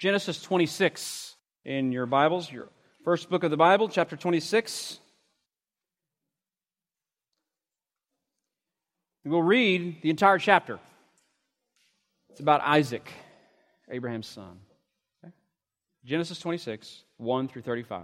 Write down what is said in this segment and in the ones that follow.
Genesis 26 in your Bibles, your first book of the Bible, chapter 26. We'll read the entire chapter. It's about Isaac, Abraham's son. Okay? Genesis 26, 1 through 35.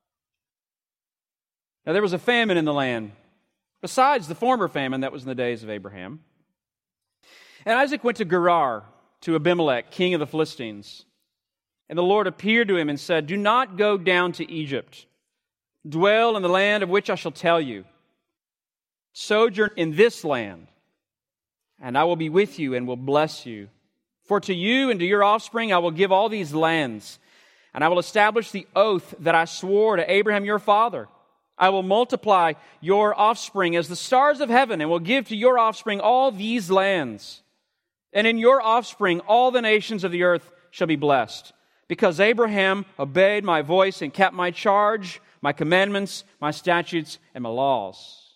Now there was a famine in the land, besides the former famine that was in the days of Abraham. And Isaac went to Gerar, to Abimelech, king of the Philistines. And the Lord appeared to him and said, "Do not go down to Egypt. Dwell in the land of which I shall tell you. Sojourn in this land, and I will be with you and will bless you. For to you and to your offspring I will give all these lands, and I will establish the oath that I swore to Abraham your father. I will multiply your offspring as the stars of heaven, and will give to your offspring all these lands. And in your offspring all the nations of the earth shall be blessed, because Abraham obeyed my voice and kept my charge, my commandments, my statutes, and my laws."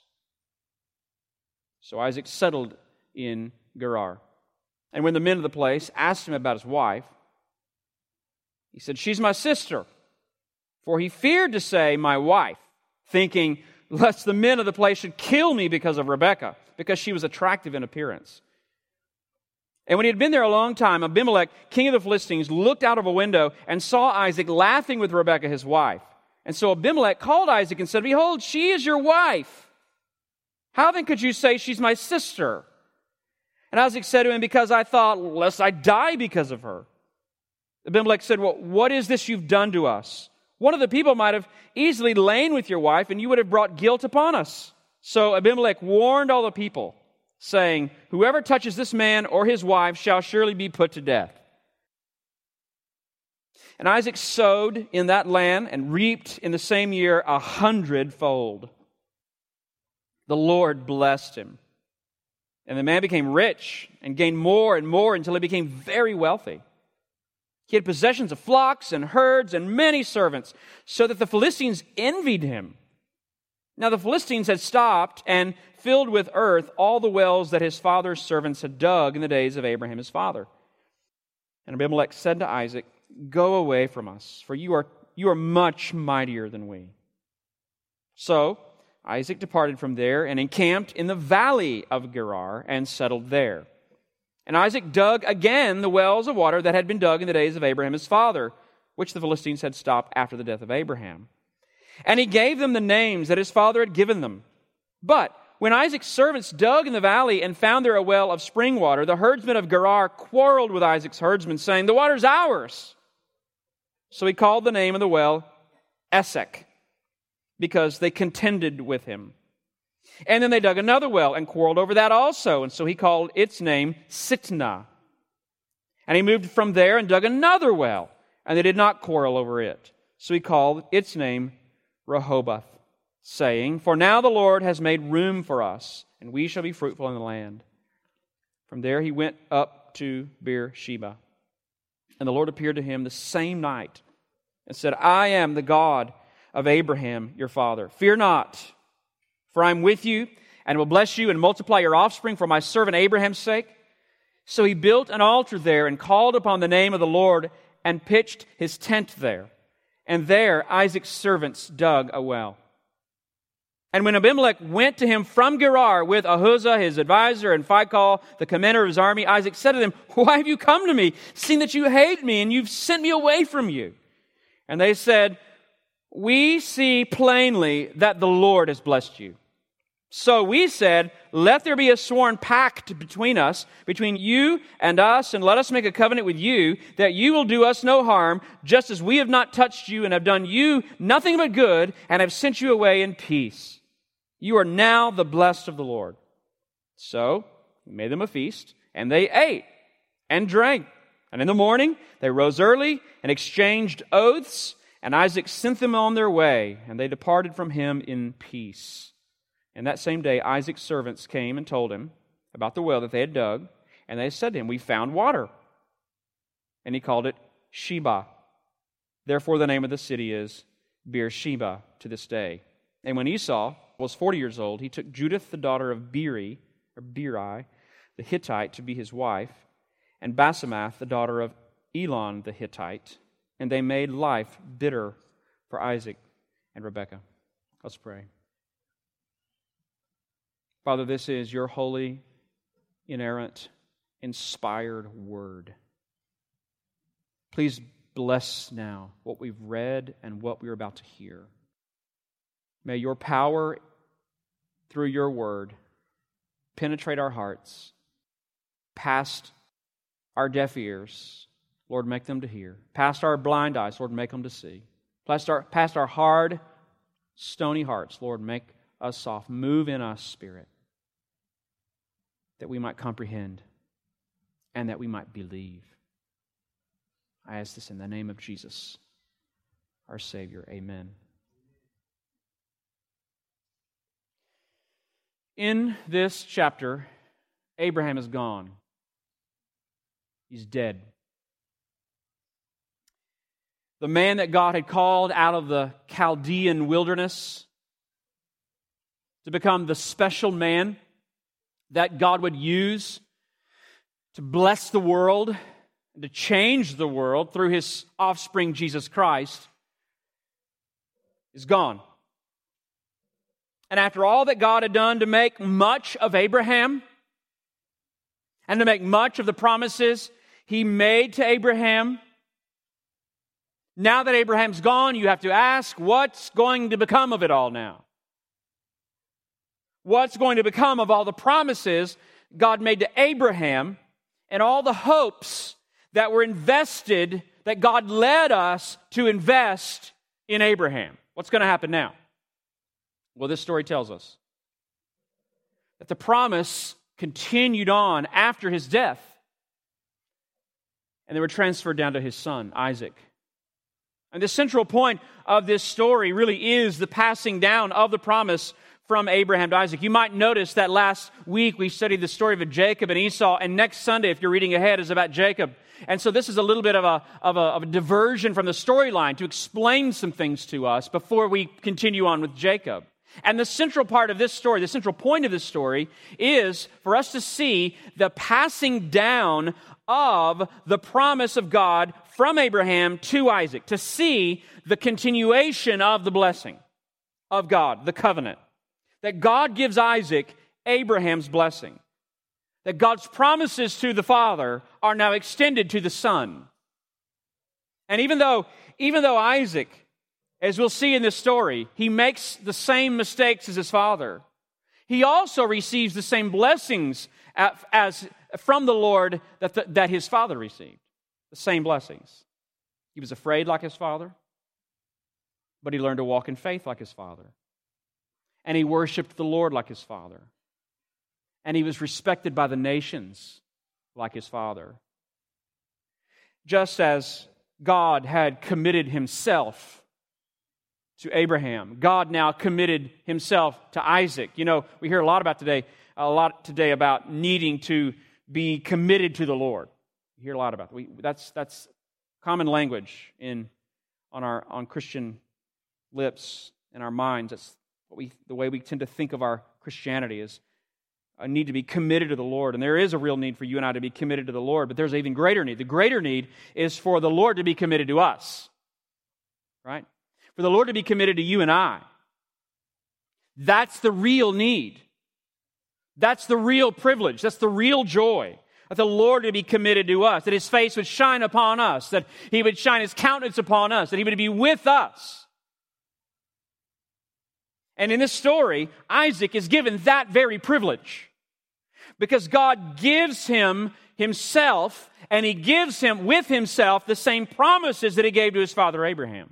So Isaac settled in Gerar. And when the men of the place asked him about his wife, he said, "She's my sister." For he feared to say, "my wife," thinking, lest the men of the place should kill me because of Rebekah, because she was attractive in appearance. And when he had been there a long time, Abimelech, king of the Philistines, looked out of a window and saw Isaac laughing with Rebekah, his wife. And so Abimelech called Isaac and said, "Behold, she is your wife. How then could you say she's my sister?" And Isaac said to him, "Because I thought, lest I die because of her." Abimelech said, "Well, what is this you've done to us? One of the people might have easily lain with your wife, and you would have brought guilt upon us." So Abimelech warned all the people, saying, "Whoever touches this man or his wife shall surely be put to death." And Isaac sowed in that land and reaped in the same year 100-fold. The Lord blessed him. And the man became rich and gained more and more until he became very wealthy. He had possessions of flocks and herds and many servants, so that the Philistines envied him. Now the Philistines had stopped and filled with earth all the wells that his father's servants had dug in the days of Abraham his father. And Abimelech said to Isaac, "Go away from us, for you are much mightier than we." So Isaac departed from there and encamped in the valley of Gerar and settled there. And Isaac dug again the wells of water that had been dug in the days of Abraham his father, which the Philistines had stopped after the death of Abraham. And he gave them the names that his father had given them. But when Isaac's servants dug in the valley and found there a well of spring water, the herdsmen of Gerar quarreled with Isaac's herdsmen, saying, "The water's ours." So he called the name of the well Esek, because they contended with him. And then they dug another well and quarreled over that also, and so he called its name Sitnah. And he moved from there and dug another well, and they did not quarrel over it. So he called its name Rehoboth, saying, "For now the Lord has made room for us, and we shall be fruitful in the land." From there he went up to Beersheba. And the Lord appeared to him the same night and said, "I am the God of Abraham your father. Fear not, for I am with you, and will bless you and multiply your offspring for my servant Abraham's sake." So he built an altar there and called upon the name of the Lord and pitched his tent there. And there Isaac's servants dug a well. And when Abimelech went to him from Gerar with Ahuzah, his advisor, and Phicol, the commander of his army, Isaac said to them, "Why have you come to me, seeing that you hate me and you've sent me away from you?" And they said, "We see plainly that the Lord has blessed you." So we said, "Let there be a sworn pact between us, between you and us, and let us make a covenant with you, that you will do us no harm, just as we have not touched you and have done you nothing but good, and have sent you away in peace. You are now the blessed of the Lord." So he made them a feast, and they ate and drank. And in the morning they rose early and exchanged oaths, and Isaac sent them on their way, and they departed from him in peace. And that same day Isaac's servants came and told him about the well that they had dug, and they said to him, "We found water." And he called it Sheba. Therefore the name of the city is Beersheba to this day. And when Esau was 40 years old, he took Judith the daughter of Beri, the Hittite, to be his wife, and Basemath the daughter of Elon the Hittite, and they made life bitter for Isaac and Rebekah. Let's pray. Father, this is your holy, inerrant, inspired word. Please bless now what we've read and what we're about to hear. May your power through your word penetrate our hearts, past our deaf ears, Lord, make them to hear. Past our blind eyes, Lord, make them to see. Past our hard, stony hearts, Lord, make us soft. Move in us, Spirit, that we might comprehend and that we might believe. I ask this in the name of Jesus, our Savior. Amen. In this chapter, Abraham is gone. He's dead. The man that God had called out of the Chaldean wilderness to become the special man that God would use to bless the world and to change the world through His offspring, Jesus Christ, is gone. And after all that God had done to make much of Abraham and to make much of the promises He made to Abraham, now that Abraham's gone, you have to ask, what's going to become of it all now? What's going to become of all the promises God made to Abraham and all the hopes that were invested, that God led us to invest in Abraham? What's going to happen now? Well, this story tells us that the promise continued on after his death, and they were transferred down to his son, Isaac. And the central point of this story really is the passing down of the promise from Abraham to Isaac. You might notice that last week we studied the story of Jacob and Esau, and next Sunday, if you're reading ahead, is about Jacob. And so this is a little bit of a diversion from the storyline to explain some things to us before we continue on with Jacob. And the central part of this story, the central point of this story, is for us to see the passing down of the promise of God from Abraham to Isaac, to see the continuation of the blessing of God, the covenant. That God gives Isaac Abraham's blessing. That God's promises to the father are now extended to the son. And even though Isaac, as we'll see in this story, he makes the same mistakes as his father, he also receives the same blessings as from the Lord that his father received. The same blessings. He was afraid like his father, but he learned to walk in faith like his father. And he worshiped the Lord like his father. And he was respected by the nations like his father. Just as God had committed himself to Abraham, God now committed himself to Isaac. You know, we hear a lot today about needing to be committed to the Lord. You hear a lot about it. That's common language on Christian lips and our minds. That's the way we tend to think of our Christianity is a need to be committed to the Lord. And there is a real need for you and I to be committed to the Lord, but there's an even greater need. The greater need is for the Lord to be committed to us, right? For the Lord to be committed to you and I. That's the real need. That's the real privilege. That's the real joy. That the Lord would be committed to us, that His face would shine upon us, that He would shine His countenance upon us, that He would be with us. And in this story, Isaac is given that very privilege because God gives him himself, and He gives him with himself the same promises that He gave to his father Abraham.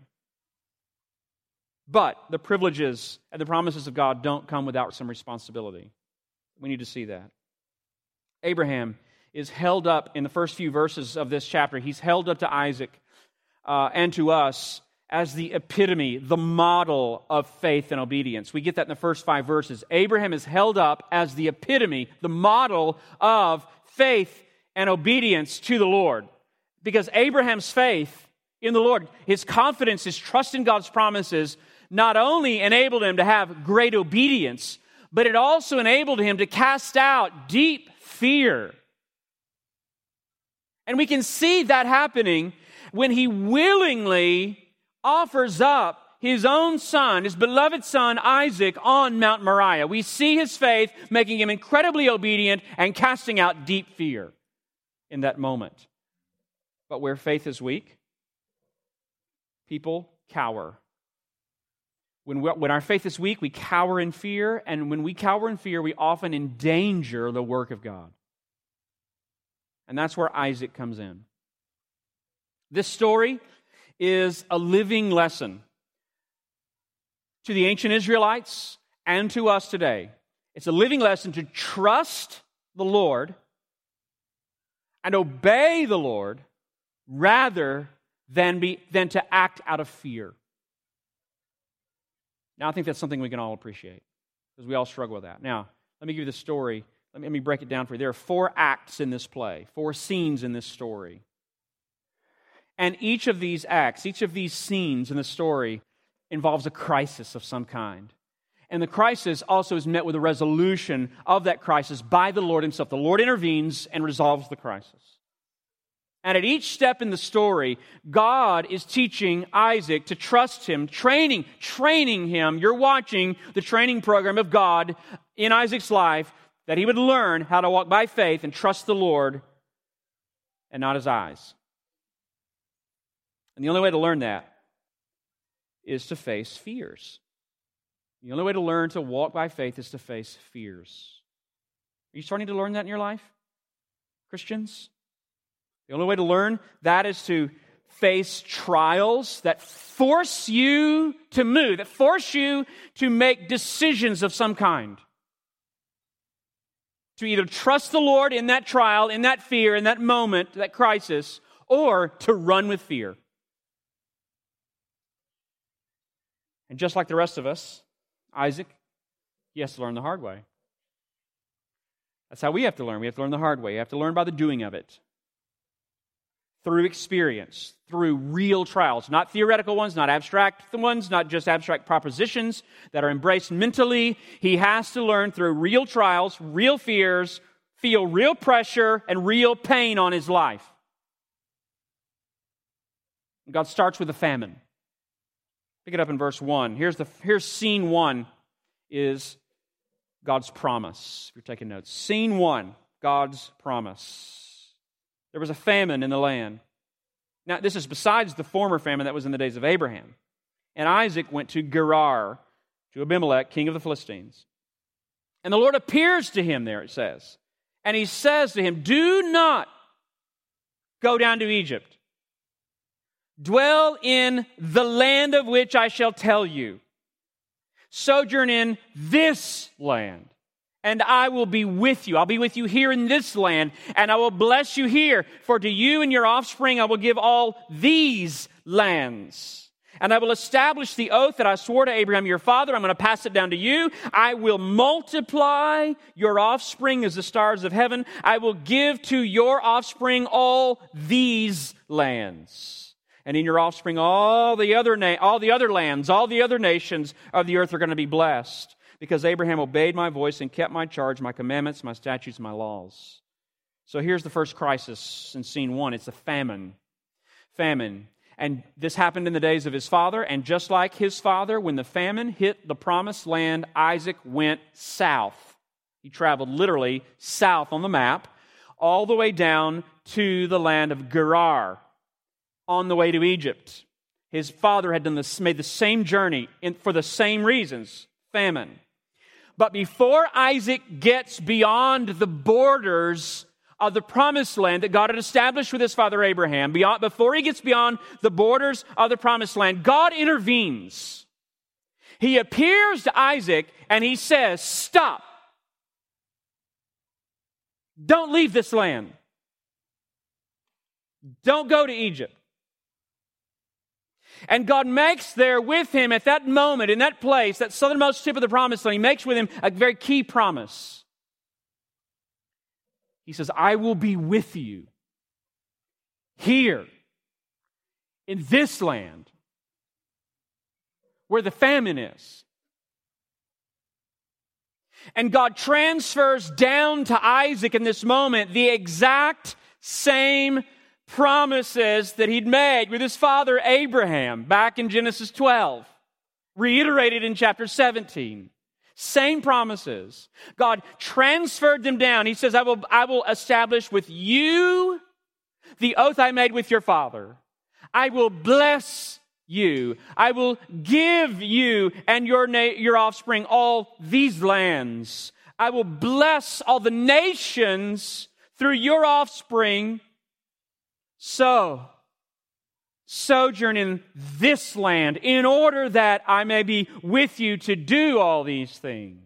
But the privileges and the promises of God don't come without some responsibility. We need to see that. Abraham is held up in the first few verses of this chapter. He's held up to Isaac and to us as the epitome, the model of faith and obedience. We get that in the first 5 verses. Abraham is held up as the epitome, the model of faith and obedience to the Lord. Because Abraham's faith in the Lord, his confidence, his trust in God's promises, not only enabled him to have great obedience, but it also enabled him to cast out deep fear And we can see that happening when he willingly offers up his own son, his beloved son Isaac, on Mount Moriah. We see his faith making him incredibly obedient and casting out deep fear in that moment. But where faith is weak, people cower. When our faith is weak, we cower in fear, and when we cower in fear, we often endanger the work of God. And that's where Isaac comes in. This story is a living lesson to the ancient Israelites and to us today. It's a living lesson to trust the Lord and obey the Lord rather than to act out of fear. Now, I think that's something we can all appreciate because we all struggle with that. Now, let me give you the story. Let me break it down for you. There are 4 acts in this play, 4 scenes in this story. And each of these acts, each of these scenes in the story involves a crisis of some kind. And the crisis also is met with a resolution of that crisis by the Lord himself. The Lord intervenes and resolves the crisis. And at each step in the story, God is teaching Isaac to trust him, training him. You're watching the training program of God in Isaac's life, that he would learn how to walk by faith and trust the Lord and not his eyes. And the only way to learn that is to face fears. The only way to learn to walk by faith is to face fears. Are you starting to learn that in your life, Christians? The only way to learn that is to face trials that force you to move, that force you to make decisions of some kind. To either trust the Lord in that trial, in that fear, in that moment, that crisis, or to run with fear. And just like the rest of us, Isaac, he has to learn the hard way. That's how we have to learn. We have to learn the hard way. You have to learn by the doing of it. Through experience, through real trials, not theoretical ones, not abstract ones, not just abstract propositions that are embraced mentally. He has to learn through real trials, real fears, feel real pressure and real pain on his life. And God starts with a famine. Pick it up in verse 1. Here's scene 1 is God's promise. If you're taking notes. Scene 1, God's promise. There was a famine in the land. Now, this is besides the former famine that was in the days of Abraham. And Isaac went to Gerar, to Abimelech, king of the Philistines. And the Lord appears to him there, it says. And he says to him, "Do not go down to Egypt. Dwell in the land of which I shall tell you. Sojourn in this land. And I will be with you. I'll be with you here in this land, and I will bless you here. For to you and your offspring I will give all these lands. And I will establish the oath that I swore to Abraham your father. I'm going to pass it down to you. I will multiply your offspring as the stars of heaven. I will give to your offspring all these lands. And in your offspring all the other lands, all the other nations of the earth are going to be blessed. Because Abraham obeyed my voice and kept my charge, my commandments, my statutes, my laws." So here's the first crisis in scene 1. It's a famine. Famine. And this happened in the days of his father. And just like his father, when the famine hit the promised land, Isaac went south. He traveled literally south on the map, all the way down to the land of Gerar, on the way to Egypt. His father had made the same journey for the same reasons, famine. But before Isaac gets beyond the borders of the promised land that God had established with his father Abraham, before he gets beyond the borders of the promised land, God intervenes. He appears to Isaac and he says, "Stop. Don't leave this land. Don't go to Egypt." And God makes there with him at that moment, in that place, that southernmost tip of the promised land, he makes with him a very key promise. He says, "I will be with you here in this land where the famine is." And God transfers down to Isaac in this moment the exact same promises that he'd made with his father Abraham back in Genesis 12, reiterated in chapter 17. Same promises. God transferred them down. He says, I will establish with you the oath I made with your father. I will bless you. I will give you and your offspring all these lands. I will bless all the nations through your offspring. So, sojourn in this land in order that I may be with you to do all these things.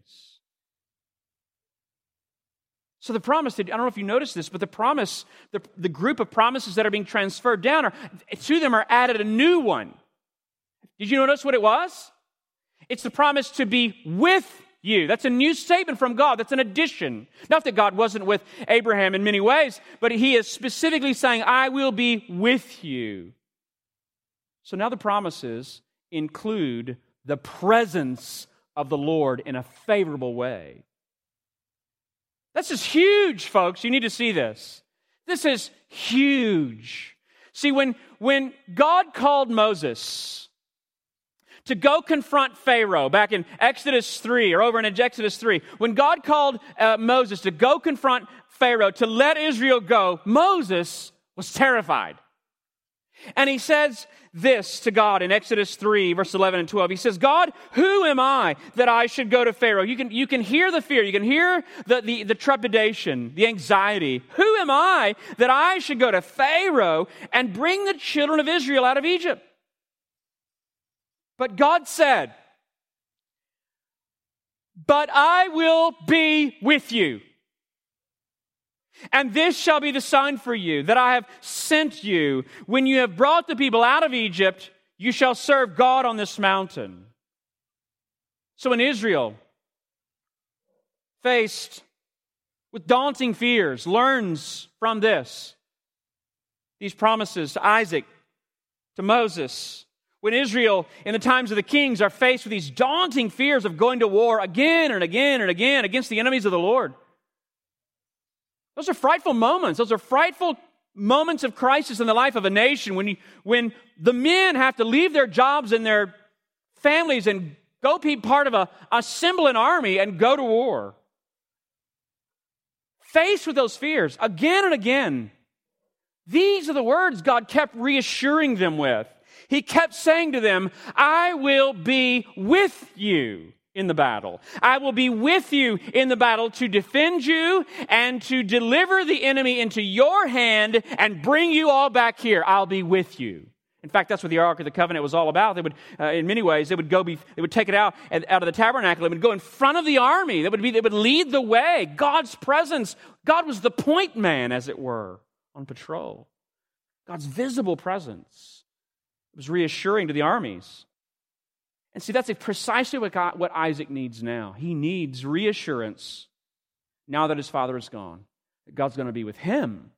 So the promise, I don't know if you noticed this, but the promise, the group of promises that are being transferred down, to them are added a new one. Did you notice what it was? It's the promise to be with you. That's a new statement from God. That's an addition. Not that God wasn't with Abraham in many ways, but he is specifically saying, I will be with you. So now the promises include the presence of the Lord in a favorable way. This is huge, folks. You need to see this. This is huge. See, when God called Moses to go confront Pharaoh back in Exodus 3 or over in Exodus 3, when God called Moses to go confront Pharaoh to let Israel go, Moses was terrified. And he says this to God in Exodus 3, verse 11 and 12. He says, God, who am I that I should go to Pharaoh? You can hear the fear. You can hear the trepidation, the anxiety. Who am I that I should go to Pharaoh and bring the children of Israel out of Egypt? But God said, but I will be with you. And this shall be the sign for you that I have sent you. When you have brought the people out of Egypt, you shall serve God on this mountain. So when Israel, faced with daunting fears, learns from these promises to Isaac, to Moses, when Israel, in the times of the kings, are faced with these daunting fears of going to war again and again and again against the enemies of the Lord, those are frightful moments. Those are frightful moments of crisis in the life of a nation when the men have to leave their jobs and their families and go be part of assemble an army and go to war. Faced with those fears again and again, these are the words God kept reassuring them with. He kept saying to them, I will be with you in the battle. I will be with you in the battle to defend you and to deliver the enemy into your hand and bring you all back here. I'll be with you. In fact, that's what the Ark of the Covenant was all about. They would, in many ways, they would take it out of the tabernacle. It would go in front of the army. They would lead the way. God's presence. God was the point man, as it were, on patrol. God's visible presence. It was reassuring to the armies. And see, that's precisely what Isaac needs now. He needs reassurance now that his father is gone, that God's going to be with him.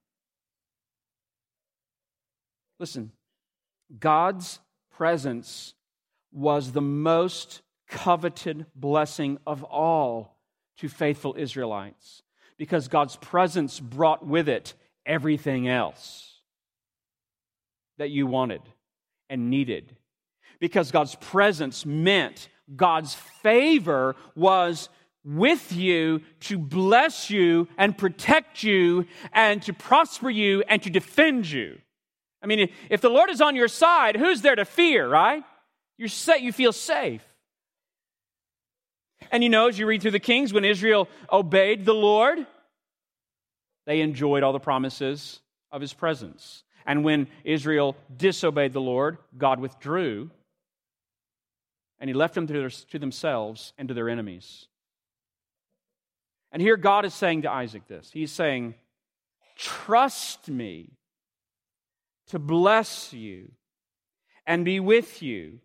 Listen, God's presence was the most coveted blessing of all to faithful Israelites, because God's presence brought with it everything else that you wanted and needed. Because God's presence meant God's favor was with you to bless you and protect you and to prosper you and to defend you. I mean, if the Lord is on your side, who's there to fear, right? You feel safe. And as you read through the Kings, when Israel obeyed the Lord, they enjoyed all the promises of His presence. And when Israel disobeyed the Lord, God withdrew, and He left them to themselves and to their enemies. And here God is saying to Isaac this. He's saying, trust me to bless you and be with you.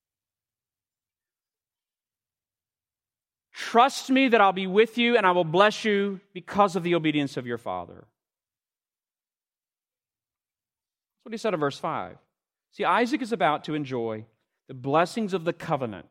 Trust me that I'll be with you and I will bless you because of the obedience of your father. That's what he said in verse 5. See, Isaac is about to enjoy the blessings of the covenant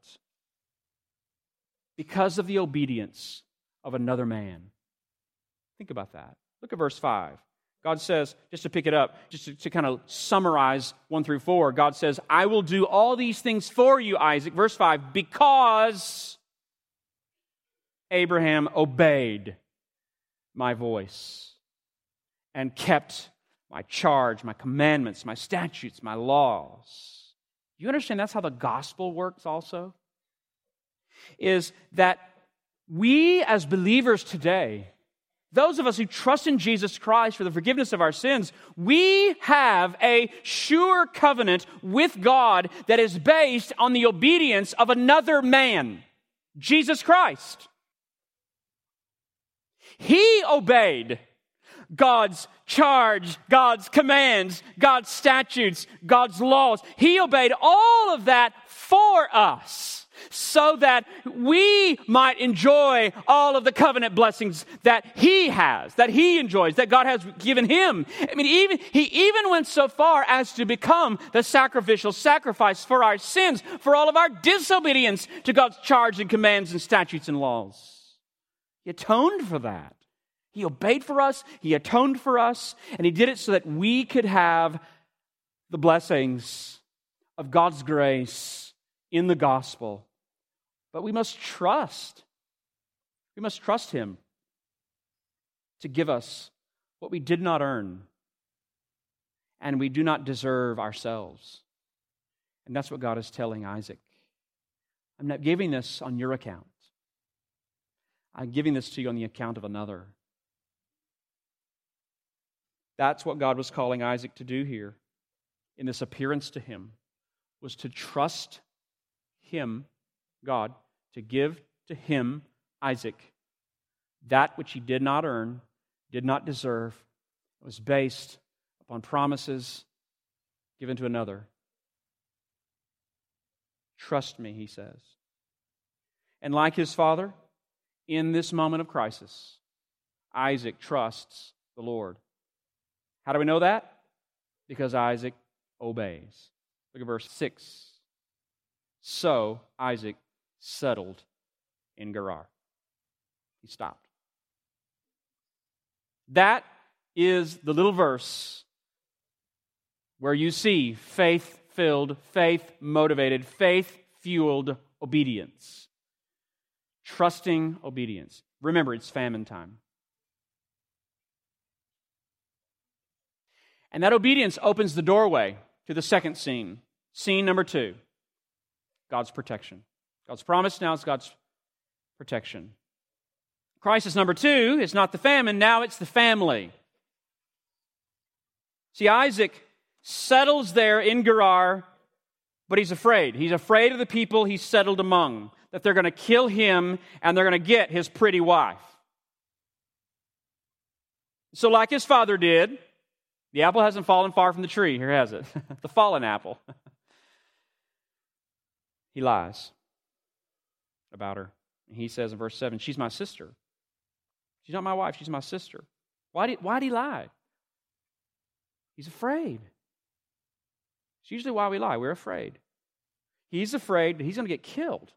because of the obedience of another man. Think about that. Look at verse 5. God says, just to pick it up, just to kind of summarize 1 through 4, God says, I will do all these things for you, Isaac. Verse 5, because Abraham obeyed my voice and kept my charge, my commandments, my statutes, my laws. You understand that's how the gospel works also? Is that we as believers today, those of us who trust in Jesus Christ for the forgiveness of our sins, we have a sure covenant with God that is based on the obedience of another man, Jesus Christ. He obeyed God's charge, God's commands, God's statutes, God's laws. He obeyed all of that for us, so that we might enjoy all of the covenant blessings that He has, that He enjoys, that God has given Him. I mean, He even went so far as to become the sacrificial sacrifice for our sins, for all of our disobedience to God's charge and commands and statutes and laws. He atoned for that. He obeyed for us, He atoned for us, and He did it so that we could have the blessings of God's grace in the gospel. But we must trust. We must trust Him to give us what we did not earn and we do not deserve ourselves. And that's what God is telling Isaac. I'm not giving this on your account. I'm giving this to you on the account of another. That's what God was calling Isaac to do here in this appearance to him, was to trust Him, God, to give to him, Isaac, that which he did not earn, did not deserve, was based upon promises given to another. Trust me, he says. And like his father, in this moment of crisis, Isaac trusts the Lord. How do we know that? Because Isaac obeys. Look at verse 6. So Isaac settled in Gerar. He stopped. That is the little verse where you see faith-filled, faith-motivated, faith-fueled obedience. Trusting obedience. Remember, it's famine time. And that obedience opens the doorway to the second scene. Scene number 2. God's protection. God's promise, now it's God's protection. Crisis number 2 is not the famine, now it's the family. See, Isaac settles there in Gerar, but he's afraid. He's afraid of the people he's settled among, that they're going to kill him and they're going to get his pretty wife. So like his father did, the apple hasn't fallen far from the tree, here has it, the fallen apple. He lies about her. He says in verse 7, she's my sister. She's not my wife, she's my sister. Why did he lie? He's afraid. It's usually why we lie. We're afraid. He's afraid that he's going to get killed.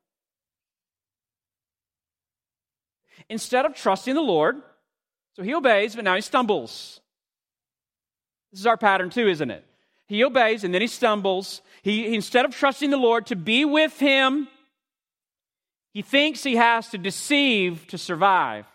Instead of trusting the Lord, so he obeys, but now he stumbles. This is our pattern too, isn't it? He obeys and then he stumbles. He instead of trusting the Lord to be with him, he thinks he has to deceive to survive.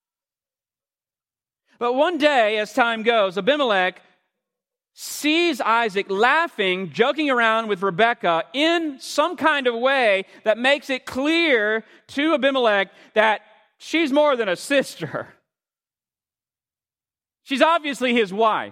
But one day, as time goes, Abimelech sees Isaac laughing, joking around with Rebekah in some kind of way that makes it clear to Abimelech that she's more than a sister. She's obviously his wife.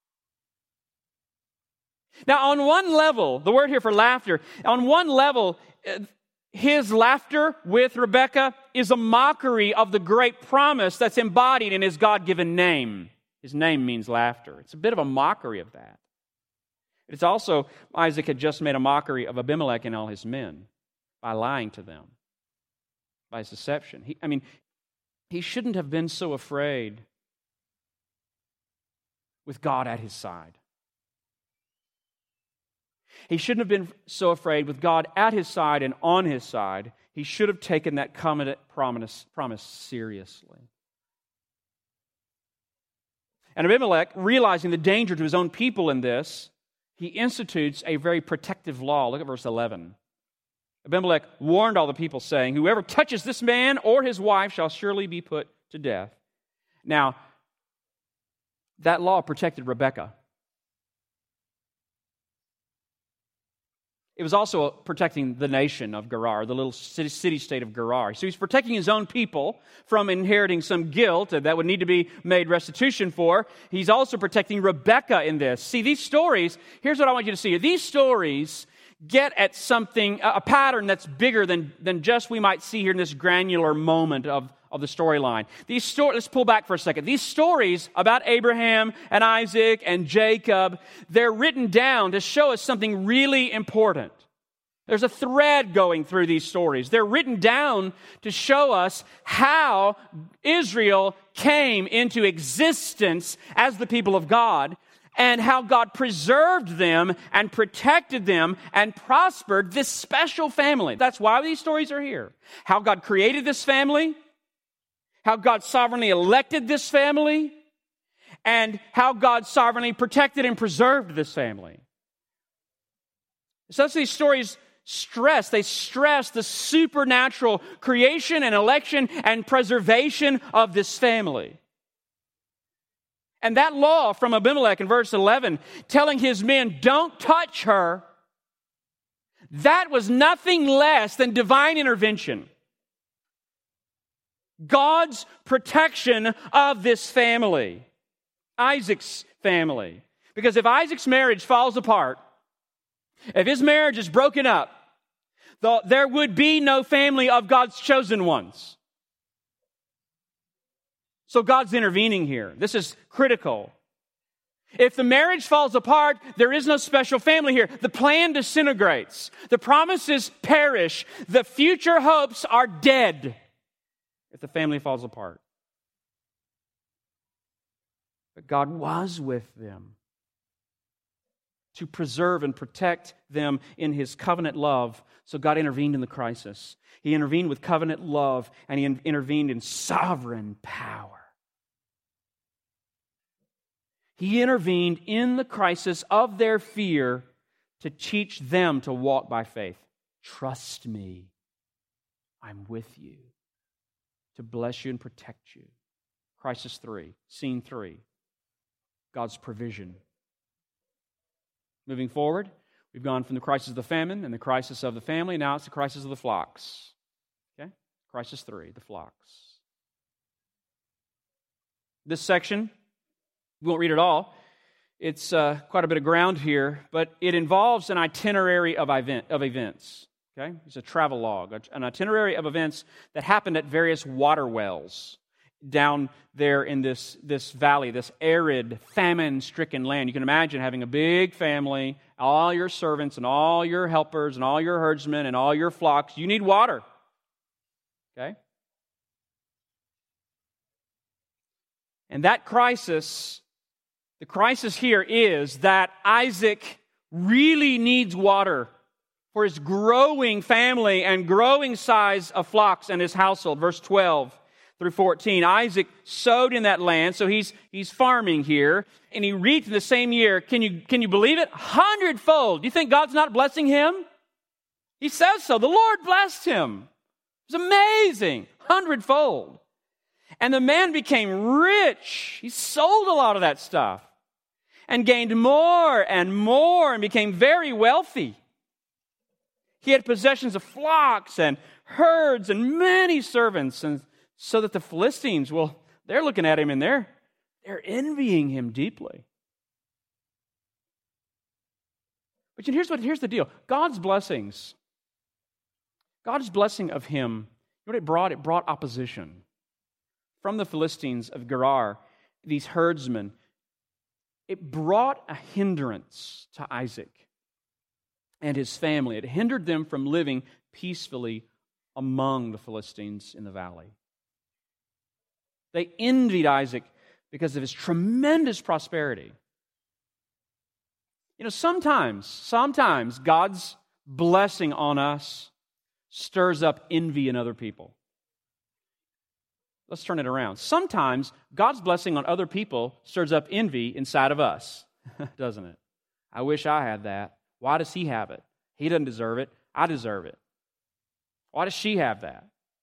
Now, on one level, the word here for laughter, on one level, his laughter with Rebekah is a mockery of the great promise that's embodied in his God-given name. His name means laughter. It's a bit of a mockery of that. It's also, Isaac had just made a mockery of Abimelech and all his men by lying to them, by his deception. He shouldn't have been so afraid with God at his side. He shouldn't have been so afraid with God at his side and on his side. He should have taken that covenant promise seriously. And Abimelech, realizing the danger to his own people in this, he institutes a very protective law. Look at verse 11. Abimelech warned all the people, saying, "Whoever touches this man or his wife shall surely be put to death." Now, that law protected Rebekah. It was also protecting the nation of Gerar, the little city-state of Gerar. So he's protecting his own people from inheriting some guilt that would need to be made restitution for. He's also protecting Rebekah in this. See, these stories, here's what I want you to see. These stories get at something, a pattern that's bigger than just we might see here in this granular moment of the storyline. Let's pull back for a second. These stories about Abraham and Isaac and Jacob, they're written down to show us something really important. There's a thread going through these stories. They're written down to show us how Israel came into existence as the people of God, and how God preserved them and protected them and prospered this special family. That's why these stories are here. How God created this family, how God sovereignly elected this family, and how God sovereignly protected and preserved this family. So that's these stories stress the supernatural creation and election and preservation of this family. And that law from Abimelech in verse 11, telling his men, don't touch her, that was nothing less than divine intervention. God's protection of this family, Isaac's family. Because if Isaac's marriage falls apart, if his marriage is broken up, there would be no family of God's chosen ones. So God's intervening here. This is critical. If the marriage falls apart, there is no special family here. The plan disintegrates. The promises perish. The future hopes are dead if the family falls apart. But God was with them to preserve and protect them in His covenant love. So God intervened in the crisis. He intervened with covenant love, and He intervened in sovereign power. He intervened in the crisis of their fear to teach them to walk by faith. Trust me, I'm with you, to bless you and protect you. Crisis 3, scene 3, God's provision. Moving forward, we've gone from the crisis of the famine and the crisis of the family. Now it's the crisis of the flocks. Okay? Crisis 3, the flocks. This section, we won't read it all. It's quite a bit of ground here, but it involves an itinerary of events. Okay? It's a travel log, an itinerary of events that happened at various water wells down there in this valley, this arid, famine-stricken land. You can imagine having a big family, all your servants and all your helpers and all your herdsmen and all your flocks. You need water. Okay? And that crisis, the crisis here is that Isaac really needs water for his growing family and growing size of flocks and his household. Verse 12 through 14. Isaac sowed in that land, so he's farming here, and he reaped in the same year. Can you believe it? 100-fold. Do you think God's not blessing him? He says so. The Lord blessed him. It was amazing. 100-fold. And the man became rich. He sold a lot of that stuff and gained more and became very wealthy. He had possessions of flocks and herds and many servants, and so that the Philistines, they're looking at him and they're envying him deeply. But here's the deal. God's blessing of him, you know what it brought? It brought opposition. From the Philistines of Gerar, these herdsmen, it brought a hindrance to Isaac and his family. It hindered them from living peacefully among the Philistines in the valley. They envied Isaac because of his tremendous prosperity. You know, sometimes God's blessing on us stirs up envy in other people. Let's turn it around. Sometimes God's blessing on other people stirs up envy inside of us, doesn't it? I wish I had that. Why does he have it? He doesn't deserve it. I deserve it. Why does she have that?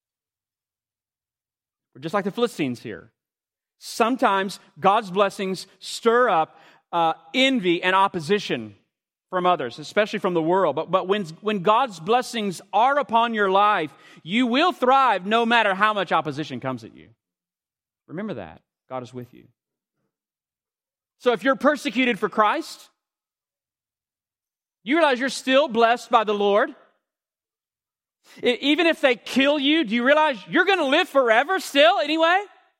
We're just like the Philistines here. Sometimes God's blessings stir up envy and opposition from others, especially from the world. But when God's blessings are upon your life, you will thrive no matter how much opposition comes at you. Remember that. God is with you. So if you're persecuted for Christ, you realize you're still blessed by the Lord. Even if they kill you, do you realize you're going to live forever still anyway?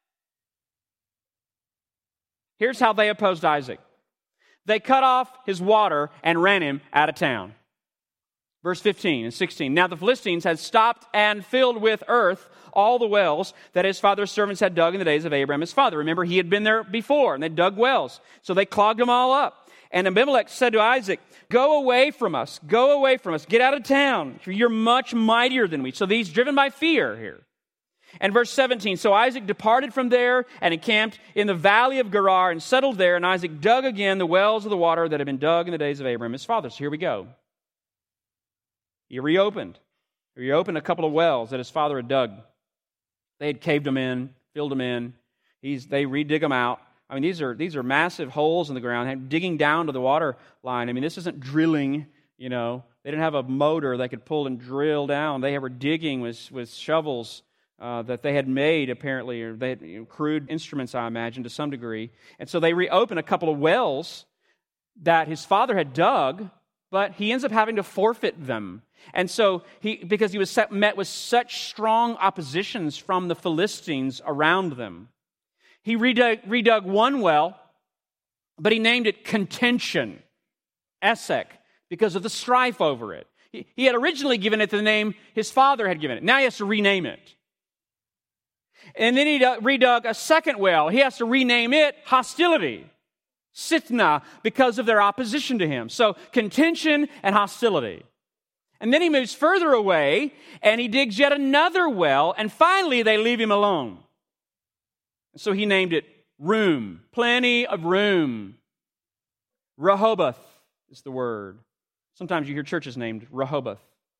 Here's how they opposed Isaac. They cut off his water and ran him out of town. Verse 15 and 16. Now the Philistines had stopped and filled with earth all the wells that his father's servants had dug in the days of Abraham his father. Remember, he had been there before, and they dug wells. So they clogged them all up. And Abimelech said to Isaac, go away from us, get out of town, for you're much mightier than we. So he's driven by fear here. And verse 17, so Isaac departed from there and encamped in the valley of Gerar and settled there, and Isaac dug again the wells of the water that had been dug in the days of Abraham his father. So here we go. He reopened a couple of wells that his father had dug. They had caved them in, filled them in. They redig them out. I mean, these are massive holes in the ground, digging down to the water line. I mean, this isn't drilling, you know. They didn't have a motor they could pull and drill down. They were digging with shovels that they had made, apparently, or they had crude instruments, I imagine, to some degree. And so they reopened a couple of wells that his father had dug, but he ends up having to forfeit them. And so, because he was met with such strong oppositions from the Philistines around them, he redug one well, but he named it Contention, Esek, because of the strife over it. He had originally given it the name his father had given it. Now he has to rename it. And then he redug a second well. He has to rename it Hostility, Sitna, because of their opposition to him. So contention and hostility. And then he moves further away, and he digs yet another well, and finally they leave him alone. So he named it Room, plenty of room. Rehoboth is the word. Sometimes you hear churches named Rehoboth.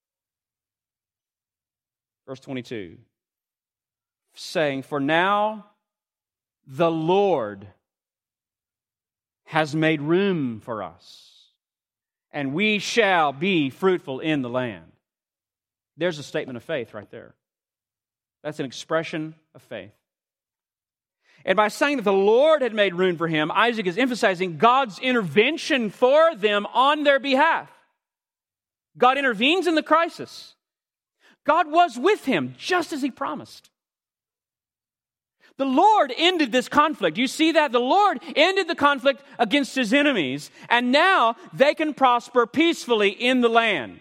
Verse 22. Saying, for now the Lord has made room for us, and we shall be fruitful in the land. There's a statement of faith right there. That's an expression of faith. And by saying that the Lord had made room for him, Isaac is emphasizing God's intervention for them on their behalf. God intervenes in the crisis. God was with him, just as he promised. The Lord ended this conflict. You see that? The Lord ended the conflict against his enemies, and now they can prosper peacefully in the land.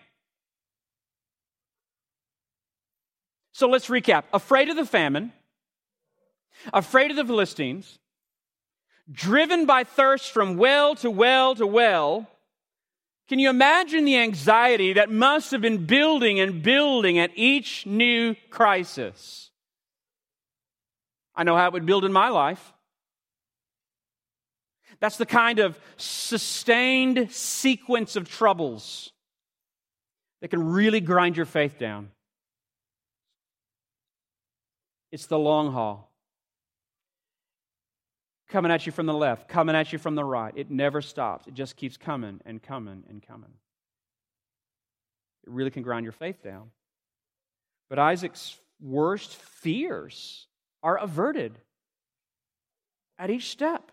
So let's recap. Afraid of the famine, afraid of the Philistines, driven by thirst from well to well to well. Can you imagine the anxiety that must have been building and building at each new crisis? I know how it would build in my life. That's the kind of sustained sequence of troubles that can really grind your faith down. It's the long haul. Coming at you from the left, coming at you from the right. It never stops. It just keeps coming and coming and coming. It really can grind your faith down. But Isaac's worst fears are averted at each step.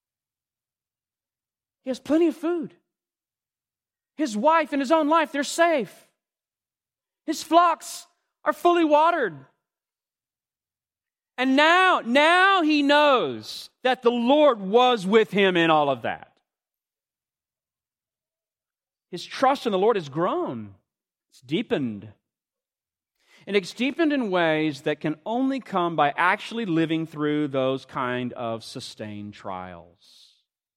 He has plenty of food. His wife and his own life, they're safe. His flocks are fully watered. And now he knows that the Lord was with him in all of that. His trust in the Lord has grown. It's deepened. And it's deepened in ways that can only come by actually living through those kind of sustained trials.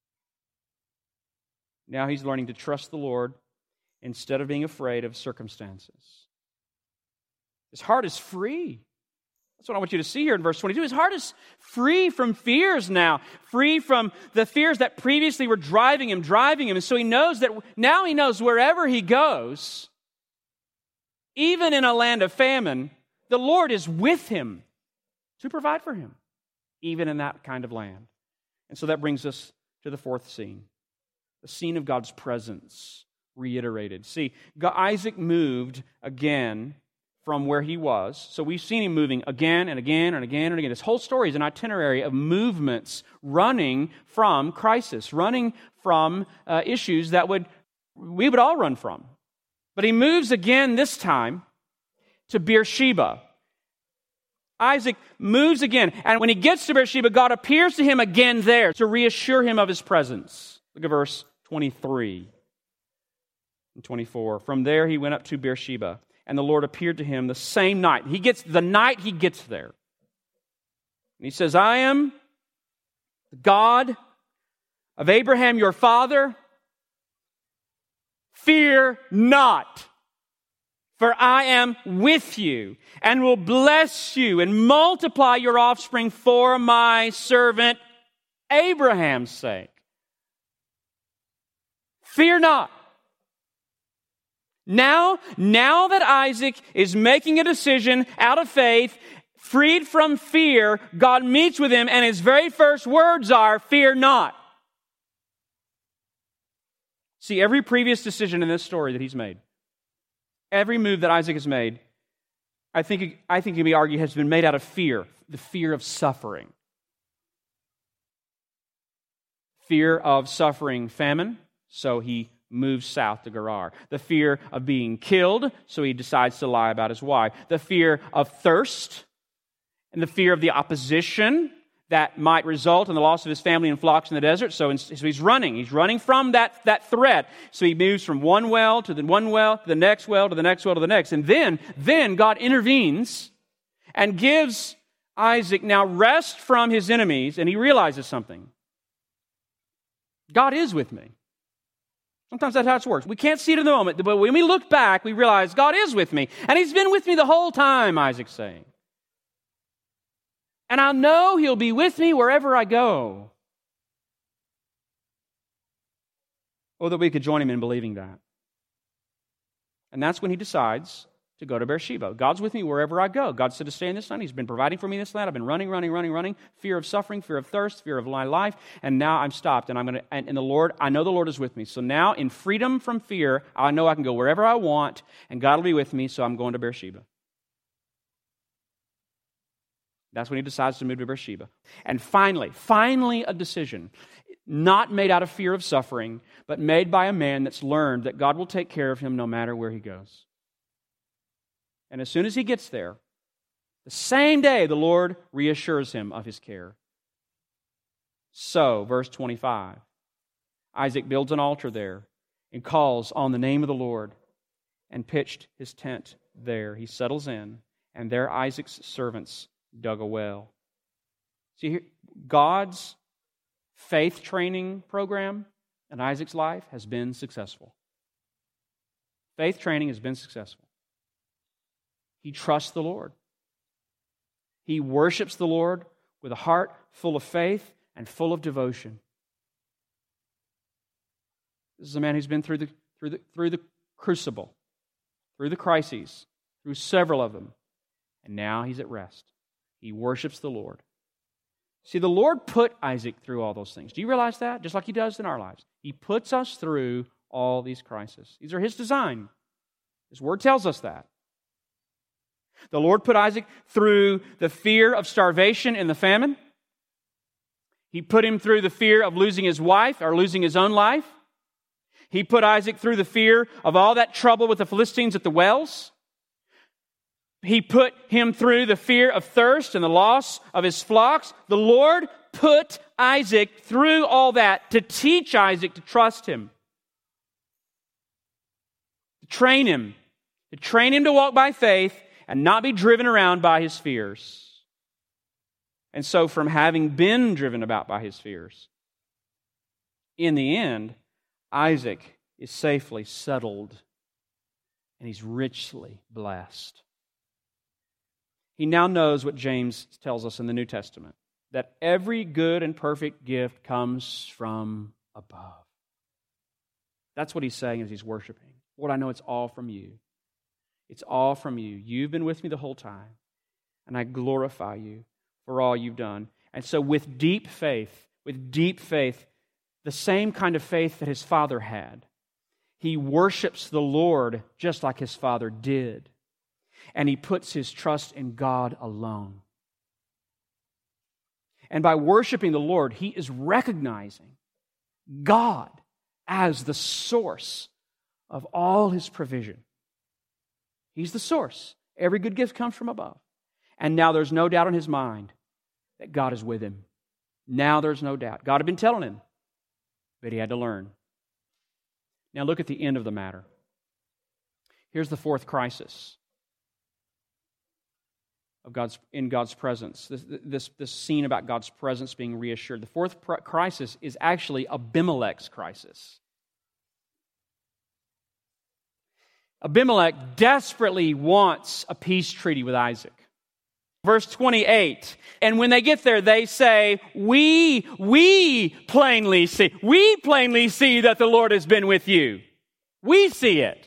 Now he's learning to trust the Lord instead of being afraid of circumstances. His heart is free. That's what I want you to see here in verse 22. His heart is free from fears now, free from the fears that previously were driving him. And so he knows that now he knows wherever he goes, even in a land of famine, the Lord is with him to provide for him, even in that kind of land. And so that brings us to the fourth scene, the scene of God's presence reiterated. See, Isaac moved again from where he was. So we've seen him moving again and again and again and again. This whole story is an itinerary of movements running from crisis, running from issues that we would all run from. But he moves again this time to Beersheba. Isaac moves again, and when he gets to Beersheba, God appears to him again there to reassure him of his presence. Look at verse 23 and 24. From there he went up to Beersheba, and the Lord appeared to him the same night. The night he gets there. And he says, I am the God of Abraham your father. Fear not, for I am with you and will bless you and multiply your offspring for my servant Abraham's sake. Fear not. Now that Isaac is making a decision out of faith, freed from fear, God meets with him, and his very first words are, fear not. See, every previous decision in this story that he's made, every move that Isaac has made, I think it can be argued has been made out of fear, the fear of suffering. Fear of suffering famine, so he moves south to Gerar. The fear of being killed, so he decides to lie about his wife. The fear of thirst, and the fear of the opposition that might result in the loss of his family and flocks in the desert. So he's running. He's running from that threat. So he moves from one well to the one well, to the next well, to the next well, to the next. And then God intervenes and gives Isaac now rest from his enemies, and he realizes something. God is with me. Sometimes that's how it works. We can't see it in the moment, but when we look back, we realize God is with me. And He's been with me the whole time, Isaac's saying. And I know He'll be with me wherever I go. Oh, that we could join him in believing that. And that's when he decides to go to Beersheba. God's with me wherever I go. God said to stay in this land. He's been providing for me in this land. I've been running. Fear of suffering, fear of thirst, fear of my life. And now I'm stopped. And the Lord, I know the Lord is with me. So now in freedom from fear, I know I can go wherever I want, and God will be with me, so I'm going to Beersheba. That's when he decides to move to Beersheba. And finally a decision, not made out of fear of suffering, but made by a man that's learned that God will take care of him no matter where he goes. And as soon as he gets there, the same day the Lord reassures him of his care. So, verse 25, Isaac builds an altar there and calls on the name of the Lord and pitched his tent there. He settles in, and there Isaac's servants dug a well. See, here, God's faith training program in Isaac's life has been successful. Faith training has been successful. He trusts the Lord. He worships the Lord with a heart full of faith and full of devotion. This is a man who's been through the crucible, through the crises, through several of them, and now he's at rest. He worships the Lord. See, the Lord put Isaac through all those things. Do you realize that? Just like He does in our lives. He puts us through all these crises. These are His design. His Word tells us that. The Lord put Isaac through the fear of starvation in the famine. He put him through the fear of losing his wife or losing his own life. He put Isaac through the fear of all that trouble with the Philistines at the wells. He put him through the fear of thirst and the loss of his flocks. The Lord put Isaac through all that to teach Isaac to trust Him, to train him to walk by faith and not be driven around by his fears. And so from having been driven about by his fears, in the end, Isaac is safely settled and he's richly blessed. He now knows what James tells us in the New Testament, that every good and perfect gift comes from above. That's what he's saying as he's worshiping. Lord, I know it's all from you. It's all from you. You've been with me the whole time, and I glorify you for all you've done. And so with deep faith, the same kind of faith that his father had, he worships the Lord just like his father did. And he puts his trust in God alone. And by worshiping the Lord, he is recognizing God as the source of all his provision. He's the source. Every good gift comes from above. And now there's no doubt in his mind that God is with him. Now there's no doubt. God had been telling him, but he had to learn. Now look at the end of the matter. Here's the fourth crisis in God's presence. This scene about God's presence being reassured. The fourth crisis is actually Abimelech's crisis. Abimelech desperately wants a peace treaty with Isaac. Verse 28, and when they get there, they say, we plainly see that the Lord has been with you. We see it.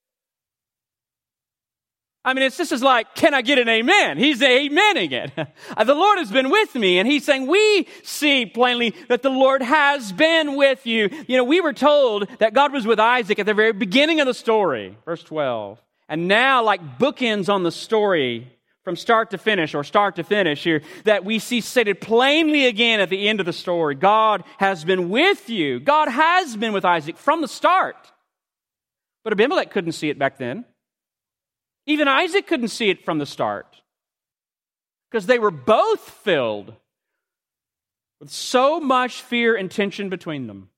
I mean, this is like, can I get an amen? He's amening it. The Lord has been with me. And he's saying, we see plainly that the Lord has been with you. You know, we were told that God was with Isaac at the very beginning of the story. Verse 12. And now, like bookends on the story from start to finish here, that we see stated plainly again at the end of the story. God has been with you. God has been with Isaac from the start. But Abimelech couldn't see it back then. Even Isaac couldn't see it from the start, because they were both filled with so much fear and tension between them.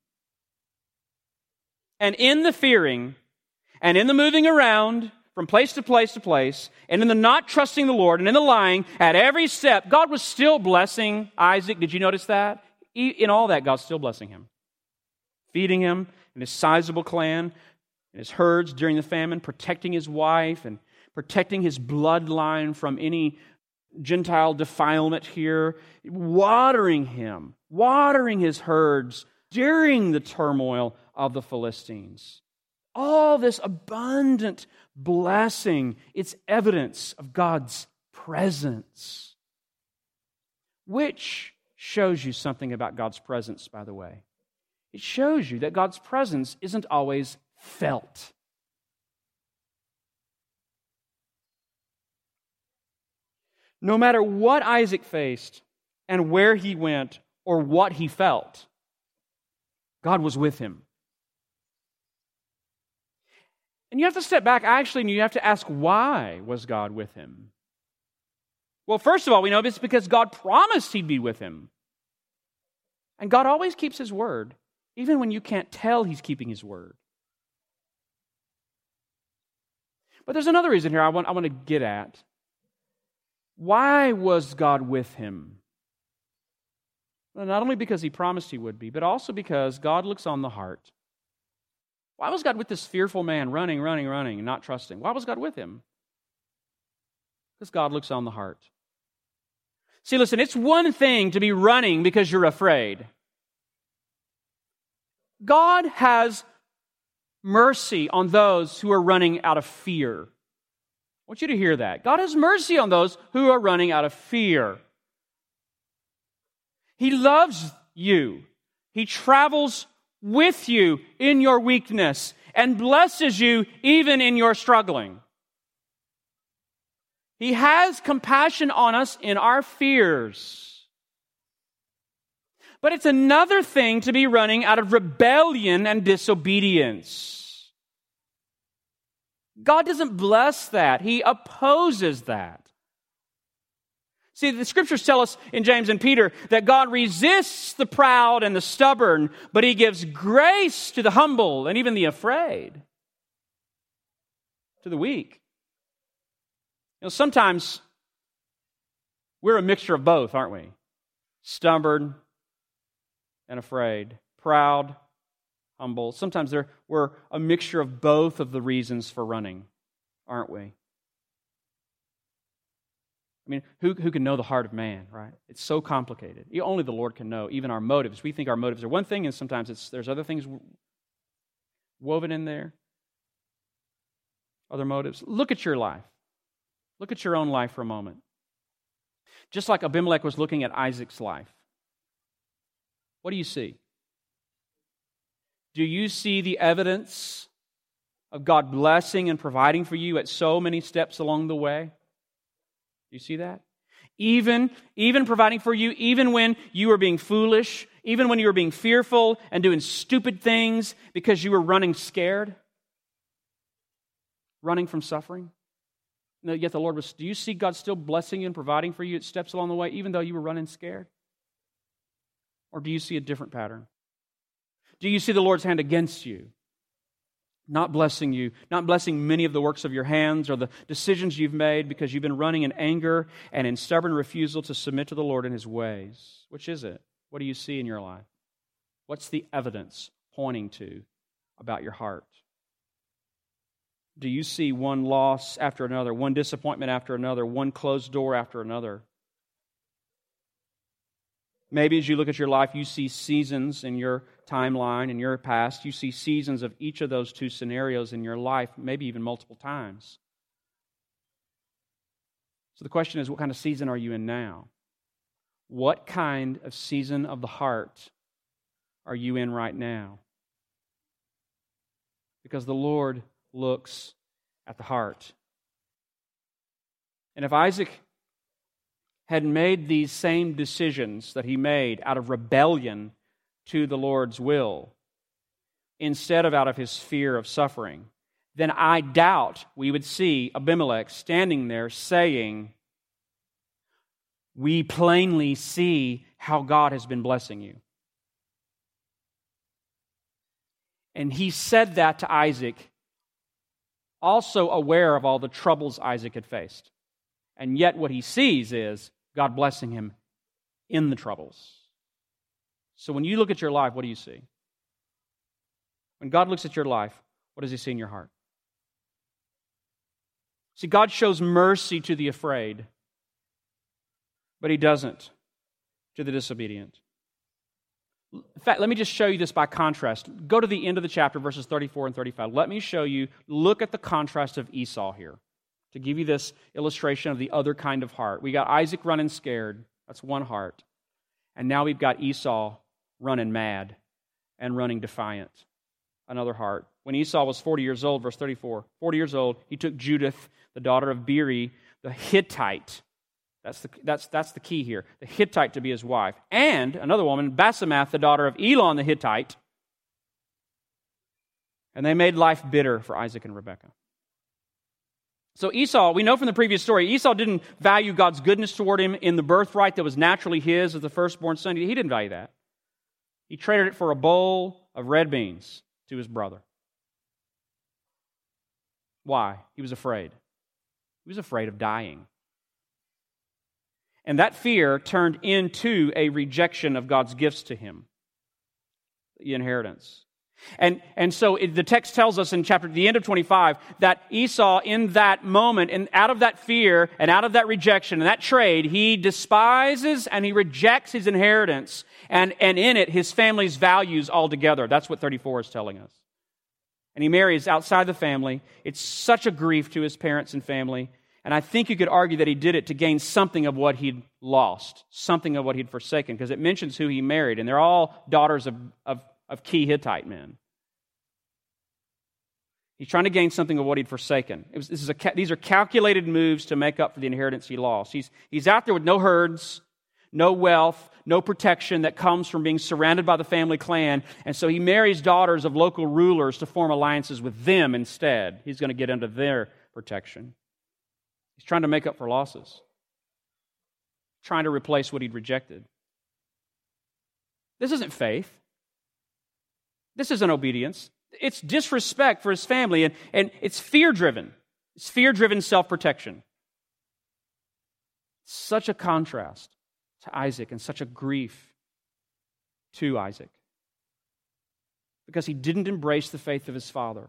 And in the fearing, and in the moving around from place to place to place, and in the not trusting the Lord, and in the lying, at every step, God was still blessing Isaac. Did you notice that? In all that, God's still blessing him. Feeding him and his sizable clan, and his herds during the famine, protecting his wife, and protecting his bloodline from any Gentile defilement here, watering his herds during the turmoil of the Philistines. All this abundant blessing, it's evidence of God's presence, which shows you something about God's presence, by the way. It shows you that God's presence isn't always felt. No matter what Isaac faced and where he went or what he felt, God was with him. And you have to step back, actually, and you have to ask, why was God with him? Well, first of all, we know it's because God promised he'd be with him. And God always keeps his word, even when you can't tell he's keeping his word. But there's another reason here I want to get at. Why was God with him? Well, not only because he promised he would be, but also because God looks on the heart. Why was God with this fearful man running, and not trusting? Why was God with him? Because God looks on the heart. See, listen, it's one thing to be running because you're afraid. God has mercy on those who are running out of fear. I want you to hear that. God has mercy on those who are running out of fear. He loves you. He travels with you in your weakness and blesses you even in your struggling. He has compassion on us in our fears. But it's another thing to be running out of rebellion and disobedience. God doesn't bless that. He opposes that. See, the Scriptures tell us in James and Peter that God resists the proud and the stubborn, but He gives grace to the humble and even the afraid, to the weak. You know, sometimes we're a mixture of both, aren't we? Stubborn and afraid, proud, humble. Sometimes we're a mixture of both of the reasons for running, aren't we? I mean, who can know the heart of man, right? It's so complicated. Only the Lord can know, even our motives. We think our motives are one thing, and sometimes there's other things woven in there, other motives. Look at your life. Look at your own life for a moment. Just like Abimelech was looking at Isaac's life, what do you see? Do you see the evidence of God blessing and providing for you at so many steps along the way? Do you see that? Even providing for you, even when you were being foolish, even when you were being fearful and doing stupid things because you were running scared, running from suffering. No, yet the Lord was, do you see God still blessing you and providing for you at steps along the way, even though you were running scared? Or do you see a different pattern? Do you see the Lord's hand against you? Not blessing you, not blessing many of the works of your hands or the decisions you've made because you've been running in anger and in stubborn refusal to submit to the Lord in His ways. Which is it? What do you see in your life? What's the evidence pointing to about your heart? Do you see one loss after another, one disappointment after another, one closed door after another? Maybe as you look at your life, you see seasons in your timeline, in your past. You see seasons of each of those two scenarios in your life, maybe even multiple times. So the question is, what kind of season are you in now? What kind of season of the heart are you in right now? Because the Lord looks at the heart. And if Isaac had made these same decisions that he made out of rebellion to the Lord's will, instead of out of his fear of suffering, then I doubt we would see Abimelech standing there saying, "We plainly see how God has been blessing you." And he said that to Isaac, also aware of all the troubles Isaac had faced. And yet what he sees is God blessing him in the troubles. So when you look at your life, what do you see? When God looks at your life, what does He see in your heart? See, God shows mercy to the afraid, but He doesn't to the disobedient. In fact, let me just show you this by contrast. Go to the end of the chapter, verses 34 and 35. Let me show you, look at the contrast of Esau here, to give you this illustration of the other kind of heart. We got Isaac running scared. That's one heart. And now we've got Esau running mad and running defiant. Another heart. When Esau was 40 years old, verse 34, 40 years old, he took Judith, the daughter of Beeri, the Hittite. That's the key here. The Hittite to be his wife. And another woman, Basemath, the daughter of Elon the Hittite. And they made life bitter for Isaac and Rebekah. So Esau, we know from the previous story, Esau didn't value God's goodness toward him in the birthright that was naturally his as the firstborn son. He didn't value that. He traded it for a bowl of red beans to his brother. Why? He was afraid. He was afraid of dying. And that fear turned into a rejection of God's gifts to him, the inheritance. And so the text tells us in the end of 25 that Esau in that moment, and out of that fear and out of that rejection and that trade, he despises and he rejects his inheritance and in it his family's values altogether. That's what 34 is telling us. And he marries outside the family. It's such a grief to his parents and family. And I think you could argue that he did it to gain something of what he'd lost, something of what he'd forsaken, because it mentions who he married, and they're all daughters of key Hittite men. He's trying to gain something of what he'd forsaken. These are calculated moves to make up for the inheritance he lost. He's out there with no herds, no wealth, no protection that comes from being surrounded by the family clan, and so he marries daughters of local rulers to form alliances with them instead. He's going to get under their protection. He's trying to make up for losses, trying to replace what he'd rejected. This isn't faith. This isn't obedience. It's disrespect for his family, and it's fear-driven. It's fear-driven self-protection. Such a contrast to Isaac and such a grief to Isaac. Because he didn't embrace the faith of his father,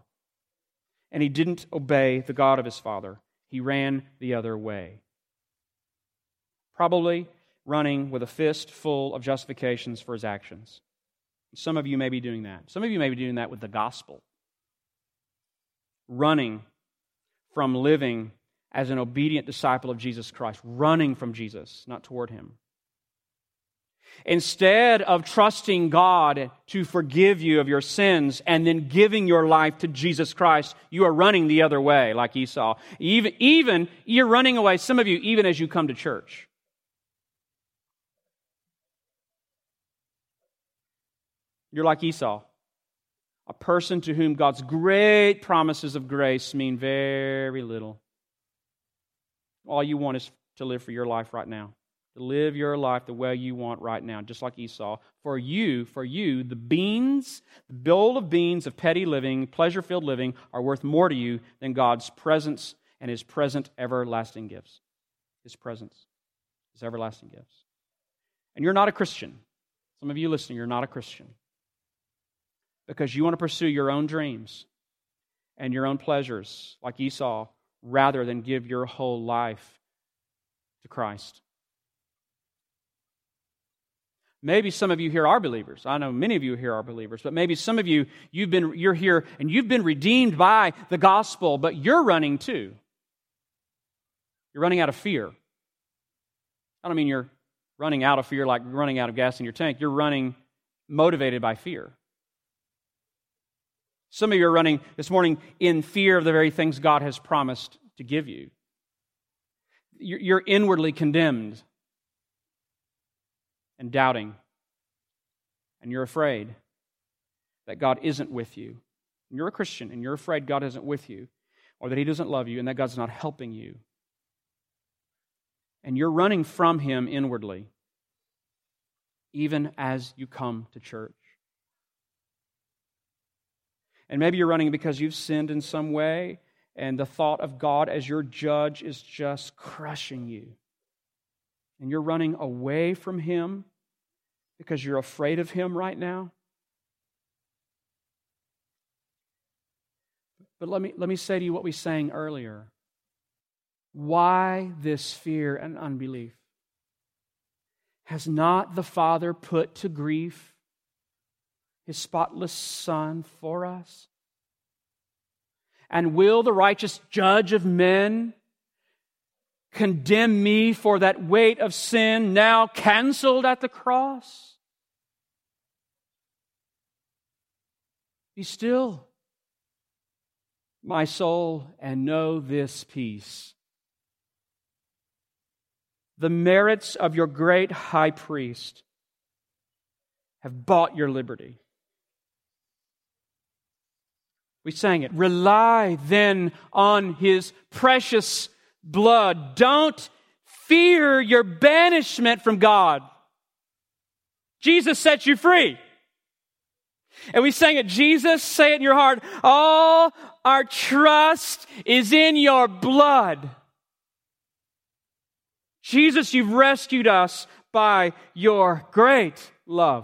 and he didn't obey the God of his father. He ran the other way. Probably running with a fist full of justifications for his actions. Some of you may be doing that. Some of you may be doing that with the gospel. Running from living as an obedient disciple of Jesus Christ. Running from Jesus, not toward Him. Instead of trusting God to forgive you of your sins and then giving your life to Jesus Christ, you are running the other way, like Esau. Even you're running away, some of you, even as you come to church. You're like Esau, a person to whom God's great promises of grace mean very little. All you want is to live for your life right now. To live your life the way you want right now, just like Esau. For you, the bowl of beans of petty living, pleasure-filled living, are worth more to you than God's presence and His present everlasting gifts. His presence, His everlasting gifts. And you're not a Christian. Some of you listening, you're not a Christian. Because you want to pursue your own dreams and your own pleasures, like Esau, rather than give your whole life to Christ. Maybe some of you here are believers. I know many of you here are believers, but maybe some of you, you're here and you've been redeemed by the gospel, but you're running too. You're running out of fear. I don't mean you're running out of fear like running out of gas in your tank. You're running motivated by fear. Some of you are running this morning in fear of the very things God has promised to give you. You're inwardly condemned and doubting, and you're afraid that God isn't with you. And you're a Christian, and you're afraid God isn't with you, or that He doesn't love you, and that God's not helping you. And you're running from Him inwardly, even as you come to church. And maybe you're running because you've sinned in some way, and the thought of God as your judge is just crushing you. And you're running away from Him because you're afraid of Him right now. But let me say to you what we sang earlier. Why this fear and unbelief? Has not the Father put to grief His spotless Son for us? And will the righteous judge of men condemn me for that weight of sin now canceled at the cross? Be still, my soul, and know this peace. The merits of your great high priest have bought your liberty. We sang it. Rely then on His precious blood. Don't fear your banishment from God. Jesus set you free. And we sang it, Jesus, say it in your heart, all our trust is in your blood. Jesus, you've rescued us by your great love.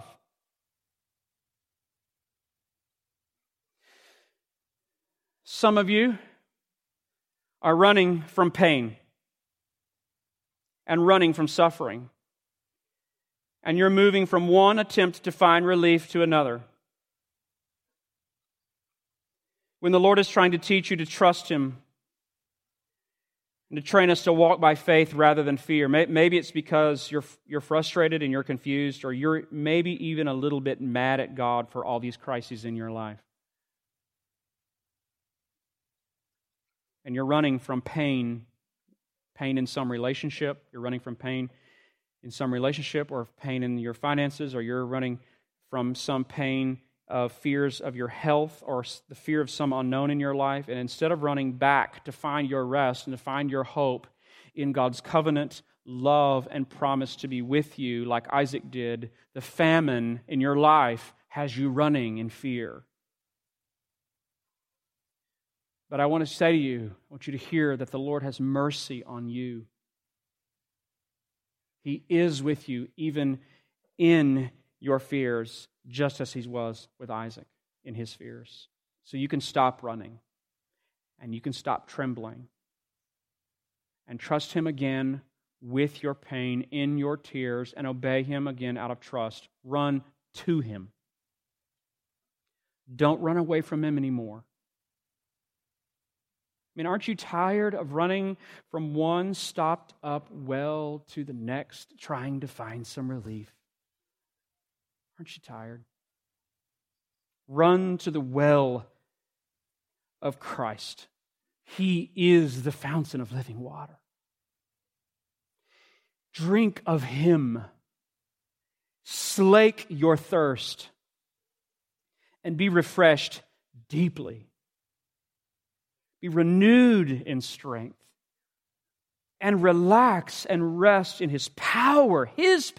Some of you are running from pain and running from suffering. And you're moving from one attempt to find relief to another. When the Lord is trying to teach you to trust Him and to train us to walk by faith rather than fear, maybe it's because you're frustrated and you're confused, or you're maybe even a little bit mad at God for all these crises in your life. And you're running from pain in some relationship. You're running from pain in some relationship, or pain in your finances, or you're running from some pain of fears of your health, or the fear of some unknown in your life. And instead of running back to find your rest and to find your hope in God's covenant, love, and promise to be with you like Isaac did, the famine in your life has you running in fear. But I want to say to you, I want you to hear that the Lord has mercy on you. He is with you even in your fears, just as He was with Isaac in his fears. So you can stop running, and you can stop trembling, and trust Him again with your pain, in your tears, and obey Him again out of trust. Run to Him. Don't run away from Him anymore. I mean, aren't you tired of running from one stopped up well to the next, trying to find some relief? Aren't you tired? Run to the well of Christ. He is the fountain of living water. Drink of Him. Slake your thirst. And be refreshed deeply. Be renewed in strength. And relax and rest in His power,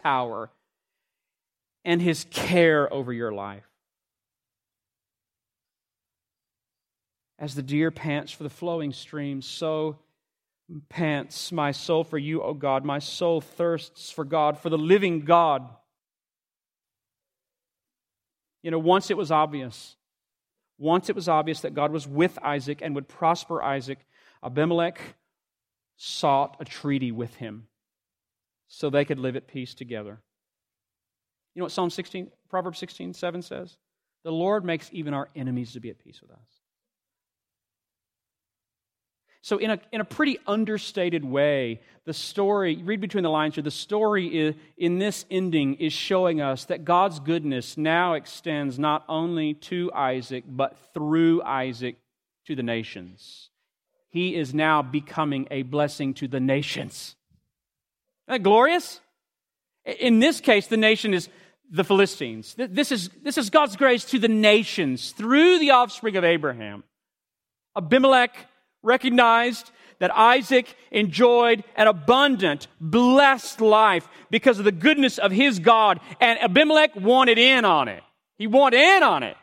and His care over your life. As the deer pants for the flowing streams, so pants my soul for you, O God. My soul thirsts for God, for the living God. You know, once it was obvious that God was with Isaac and would prosper Isaac, Abimelech sought a treaty with him so they could live at peace together. You know what Proverbs 16:7 says? The Lord makes even our enemies to be at peace with us. So in a pretty understated way, the story, read between the lines here, the story in this ending is showing us that God's goodness now extends not only to Isaac, but through Isaac to the nations. He is now becoming a blessing to the nations. Isn't that glorious? In this case, the nation is the Philistines. This is God's grace to the nations through the offspring of Abraham. Abimelech recognized that Isaac enjoyed an abundant, blessed life because of the goodness of his God, and Abimelech wanted in on it. He wanted in on it.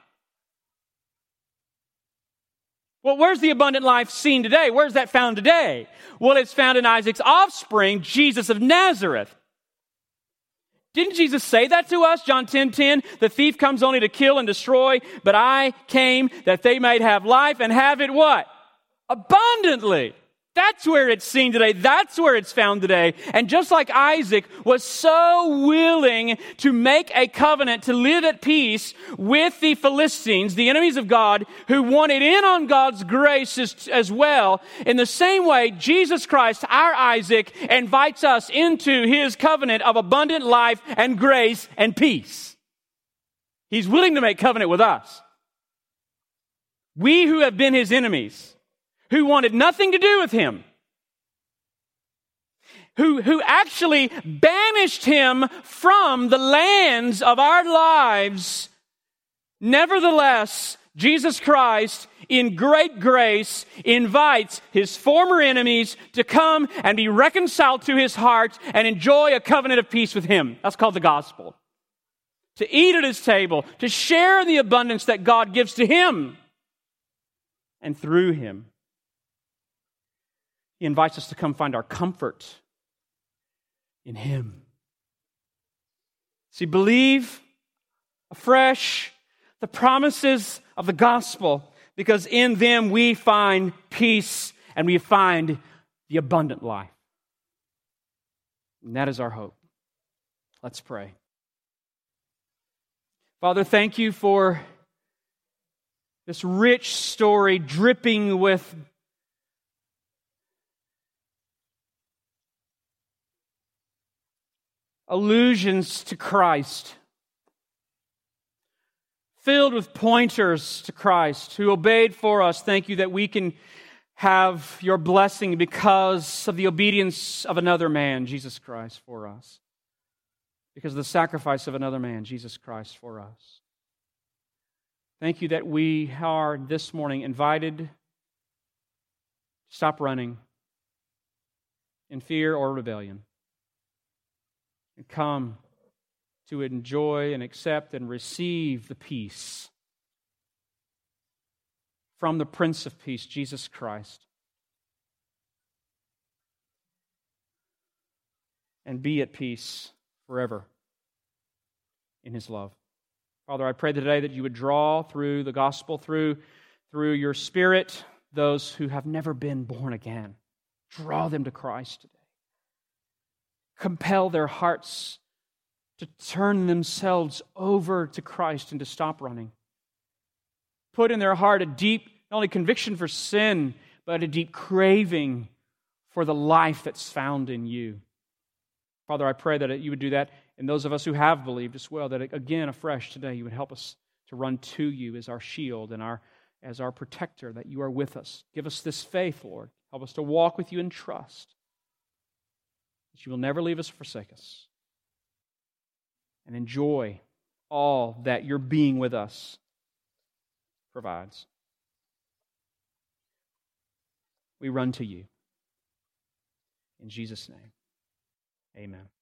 Well, where's the abundant life seen today? Where's that found today? Well, it's found in Isaac's offspring, Jesus of Nazareth. Didn't Jesus say that to us? John 10:10, the thief comes only to kill and destroy, but I came that they might have life and have it what? Abundantly. That's where it's seen today. That's where it's found today. And just like Isaac was so willing to make a covenant to live at peace with the Philistines, the enemies of God, who wanted in on God's grace as well, in the same way, Jesus Christ, our Isaac, invites us into His covenant of abundant life and grace and peace. He's willing to make covenant with us. We who have been His enemies, who wanted nothing to do with Him, who actually banished Him from the lands of our lives. Nevertheless, Jesus Christ, in great grace, invites His former enemies to come and be reconciled to His heart and enjoy a covenant of peace with Him. That's called the gospel. To eat at His table, to share the abundance that God gives to Him and through Him. He invites us to come find our comfort in Him. See, believe afresh the promises of the gospel, because in them we find peace and we find the abundant life. And that is our hope. Let's pray. Father, thank You for this rich story dripping with allusions to Christ, filled with pointers to Christ, who obeyed for us. Thank You that we can have Your blessing because of the obedience of another man, Jesus Christ, for us. Because of the sacrifice of another man, Jesus Christ, for us. Thank You that we are this morning invited to stop running in fear or rebellion and come to enjoy and accept and receive the peace from the Prince of Peace, Jesus Christ, and be at peace forever in His love. Father, I pray today that You would draw through the gospel, through Your Spirit, those who have never been born again. Draw them to Christ today. compel their hearts to turn themselves over to Christ and to stop running. Put in their heart a deep, not only conviction for sin, but a deep craving for the life that's found in you. Father, I pray that you would do that in those of us who have believed as well, that again, afresh today, you would help us to run to you as our shield and as our protector, that you are with us. Give us this faith, Lord. Help us to walk with you in trust, that you will never leave us or forsake us, and enjoy all that your being with us provides. We run to you. In Jesus' name, amen.